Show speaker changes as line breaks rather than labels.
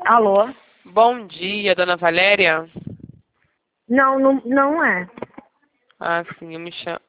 Alô?
Bom dia, dona Valéria.
Não, não é.
Ah, sim, eu me chamo.